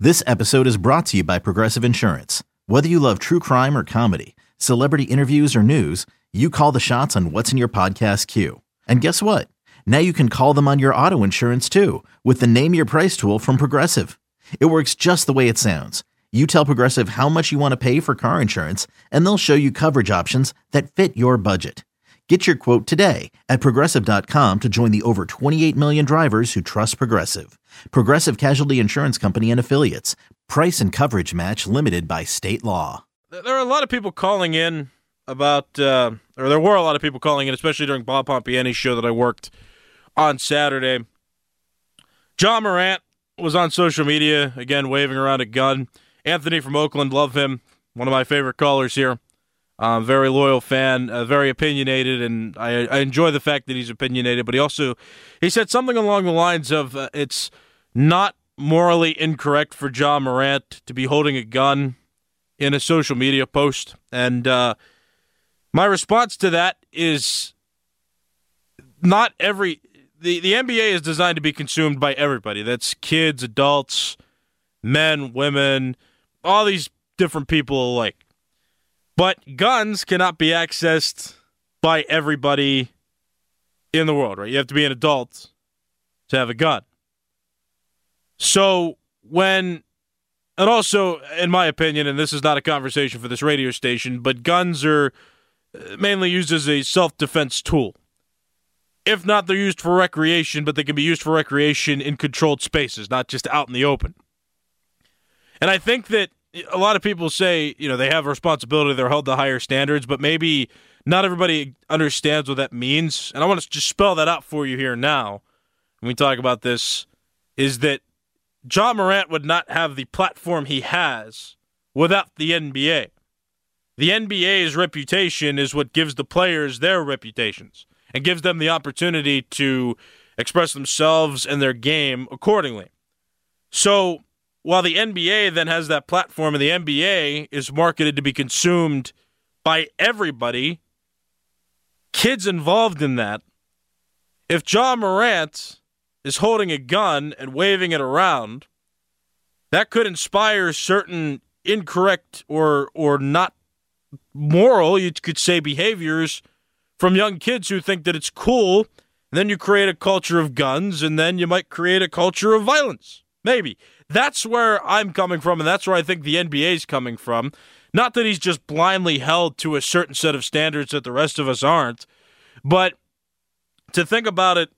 This episode is brought to you by Progressive Insurance. Whether you love true crime or comedy, celebrity interviews or news, you call the shots on what's in your podcast queue. And guess what? Now you can call them on your auto insurance too with the Name Your Price tool from Progressive. It works just the way it sounds. You tell Progressive how much you want to pay for car insurance, and they'll show you coverage options that fit your budget. Get your quote today at Progressive.com to join the over 28 million drivers who trust Progressive. Progressive Casualty Insurance Company and Affiliates. Price and coverage match limited by state law. There are a lot of people calling in about, or there were a lot of people calling in, especially during Bob Pompiani's show that I worked on Saturday. Ja Morant was on social media, again, waving around a gun. Anthony from Oakland, love him. One of my favorite callers here. Very loyal fan, very opinionated, and I enjoy the fact that he's opinionated, but he said something along the lines of it's not morally incorrect for Ja Morant to be holding a gun in a social media post. And my response to that is not every... The NBA is designed to be consumed by everybody. That's kids, adults, men, women, all these different people alike. But guns cannot be accessed by everybody in the world, right? You have to be an adult to have a gun. So and also, in my opinion, and this is not a conversation for this radio station, but guns are mainly used as a self-defense tool. If not, they're used for recreation, but they can be used for recreation in controlled spaces, not just out in the open. And I think that a lot of people say, they have a responsibility, they're held to higher standards, but maybe not everybody understands what that means. And I want to just spell that out for you here now when we talk about this, is that Ja Morant would not have the platform he has without the NBA. The NBA's reputation is what gives the players their reputations and gives them the opportunity to express themselves and their game accordingly. So while the NBA then has that platform and the NBA is marketed to be consumed by everybody, kids involved in that, if Ja Morant is holding a gun and waving it around, that could inspire certain incorrect or not moral, you could say, behaviors from young kids who think that it's cool, and then you create a culture of guns, and then you might create a culture of violence. Maybe. That's where I'm coming from, and that's where I think the NBA is coming from. Not that he's just blindly held to a certain set of standards that the rest of us aren't, but to think about it,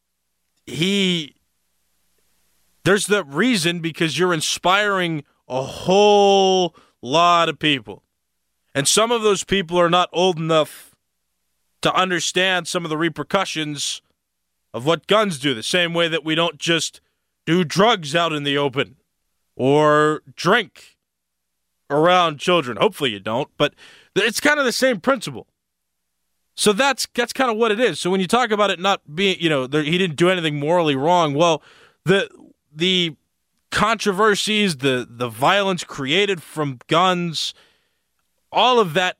there's the reason, because you're inspiring a whole lot of people. And some of those people are not old enough to understand some of the repercussions of what guns do, the same way that we don't just do drugs out in the open or drink around children. Hopefully you don't, but it's kind of the same principle. So that's kind of what it is. So when you talk about it not being, he didn't do anything morally wrong, well, the controversies, the violence created from guns, all of that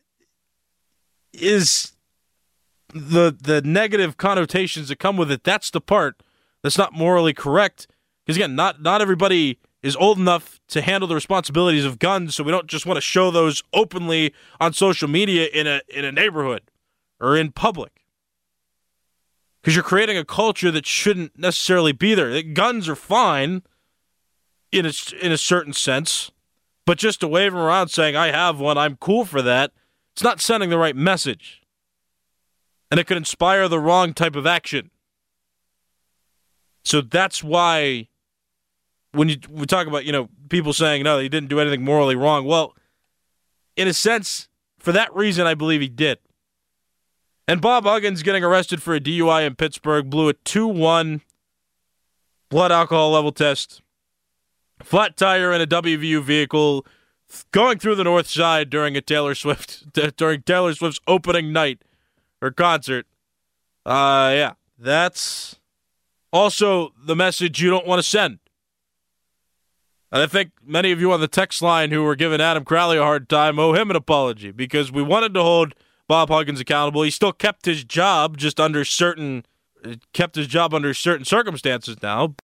is the negative connotations that come with it. That's the part that's not morally correct. Because again, not everybody is old enough to handle the responsibilities of guns, so we don't just want to show those openly on social media in a neighborhood or in public. Because you're creating a culture that shouldn't necessarily be there. Guns are fine in a certain sense, but just to wave them around saying, I have one, I'm cool for that, it's not sending the right message. And it could inspire the wrong type of action. So that's why when we talk about, people saying, no, he didn't do anything morally wrong. Well, in a sense, for that reason, I believe he did. And Bob Huggins getting arrested for a DUI in Pittsburgh, blew a 2-1 blood alcohol level test. Flat tire in a WVU vehicle going through the North Side during Taylor Swift's opening night or concert. Yeah, that's also the message you don't want to send. And I think many of you on the text line who were giving Adam Crowley a hard time owe him an apology, because we wanted to hold Bob Huggins accountable. He still kept his job, just under certain circumstances now.